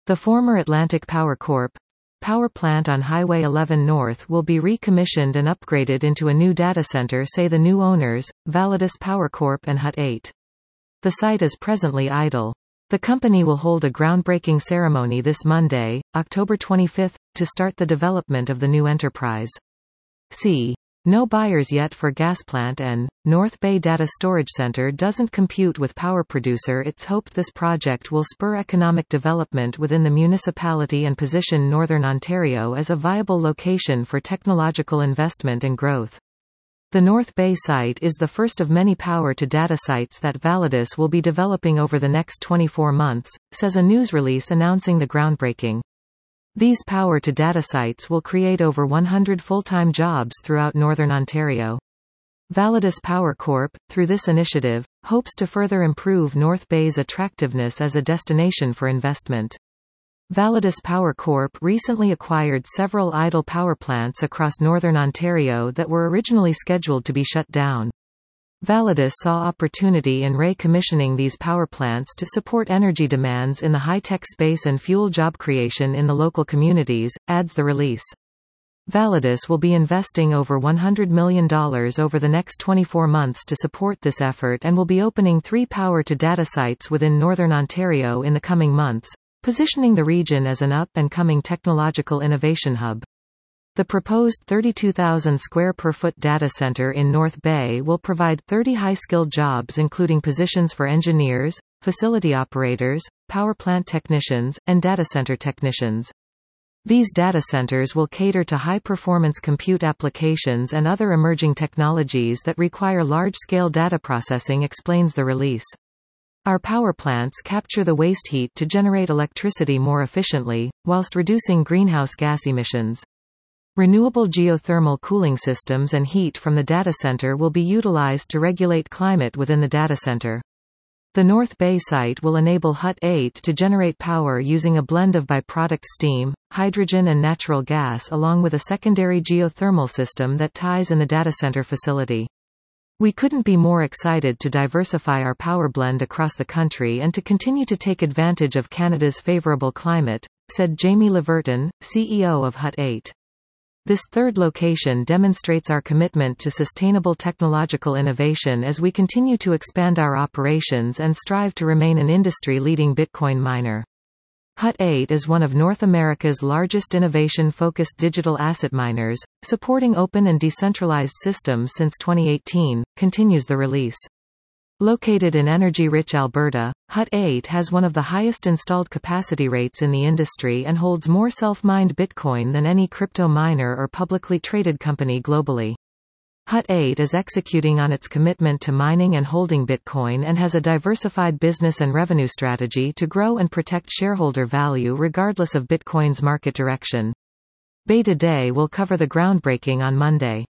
The former Atlantic Power Corp. Power plant on Highway 11 North will be recommissioned and upgraded into a new data center, say the new owners, Validus Power Corp and Hut 8. The site is presently idle. The company will hold a groundbreaking ceremony this Monday, October 25, to start the development of the new enterprise. C. No buyers yet for gas plant, and North Bay Data Storage Center doesn't compute with power producer. It's hoped this project will spur economic development within the municipality and position Northern Ontario as a viable location for technological investment and growth. The North Bay site is the first of many power-to-data sites that Validus will be developing over the next 24 months, says a news release announcing the groundbreaking. These power-to-data sites will create over 100 full-time jobs throughout Northern Ontario. Validus Power Corp., through this initiative, hopes to further improve North Bay's attractiveness as a destination for investment. Validus Power Corp. Recently acquired several idle power plants across Northern Ontario that were originally scheduled to be shut down. Validus saw opportunity in recommissioning these power plants to support energy demands in the high-tech space and fuel job creation in the local communities, adds the release. Validus will be investing over $100 million over the next 24 months to support this effort and will be opening 3 power-to-data sites within Northern Ontario in the coming months, positioning the region as an up-and-coming technological innovation hub. The proposed 32,000 square per foot data center in North Bay will provide 30 high-skilled jobs, including positions for engineers, facility operators, power plant technicians, and data center technicians. These data centers will cater to high-performance compute applications and other emerging technologies that require large-scale data processing, explains the release. Our power plants capture the waste heat to generate electricity more efficiently, whilst reducing greenhouse gas emissions. Renewable geothermal cooling systems and heat from the data center will be utilized to regulate climate within the data center. The North Bay site will enable Hut 8 to generate power using a blend of byproduct steam, hydrogen and natural gas, along with a secondary geothermal system that ties in the data center facility. We couldn't be more excited to diversify our power blend across the country and to continue to take advantage of Canada's favorable climate, said Jamie Leverton, CEO of Hut 8. This third location demonstrates our commitment to sustainable technological innovation as we continue to expand our operations and strive to remain an industry-leading Bitcoin miner. Hut 8 is one of North America's largest innovation-focused digital asset miners, supporting open and decentralized systems since 2018, continues the release. Located in energy-rich Alberta, Hut 8 has one of the highest installed capacity rates in the industry and holds more self-mined Bitcoin than any crypto miner or publicly traded company globally. Hut 8 is executing on its commitment to mining and holding Bitcoin and has a diversified business and revenue strategy to grow and protect shareholder value regardless of Bitcoin's market direction. Beta Day will cover the groundbreaking on Monday.